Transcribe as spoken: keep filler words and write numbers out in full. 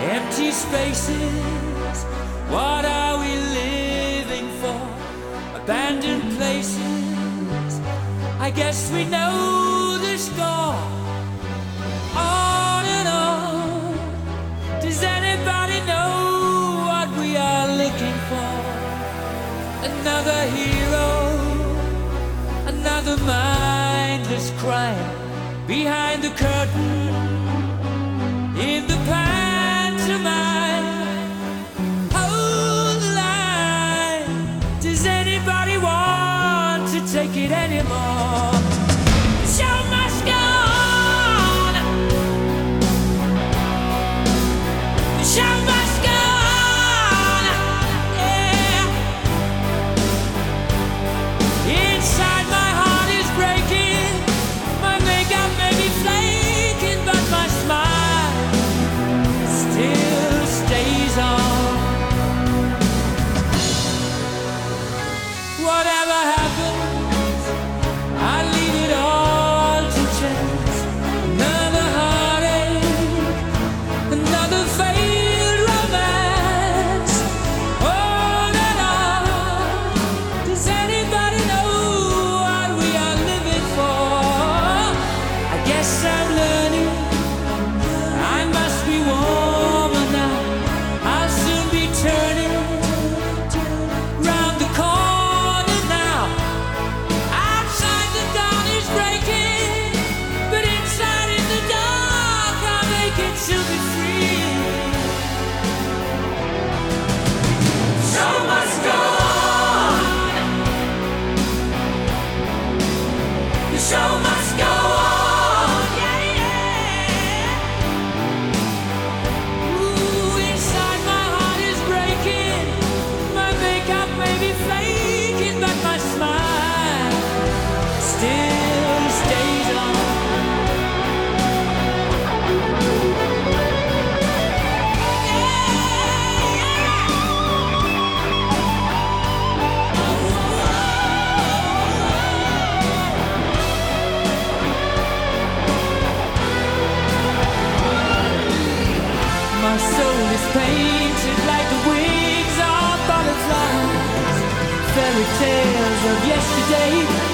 Empty spaces, what are we living for? Abandoned places, I guess we know the score. On and on, does anybody know what we are looking for? Another hero, another mindless crime behind the curtain, in the pantomime. Hold the line, does anybody want to take it anymore? The show must go on. The show must go on. Yeah. Inside my heart is breaking, my makeup may be flaking, but my smile still stays on. Whatever happens, I leave it all to chance. Another heartache, another failed romance. On and on, does anybody know what we are living for? I guess I'm learning, I must be warmer now. I'll soon be turning round the corner now. Outside the dawn is breaking, but inside in the dark I'll make it to be free. Show must go on. The show must go on. Yeah, yeah. Ooh, inside my heart is breaking, my makeup may be flaking, but my smile still stays on. My soul is painted like the wings of butterflies, fairy tales of yesterday.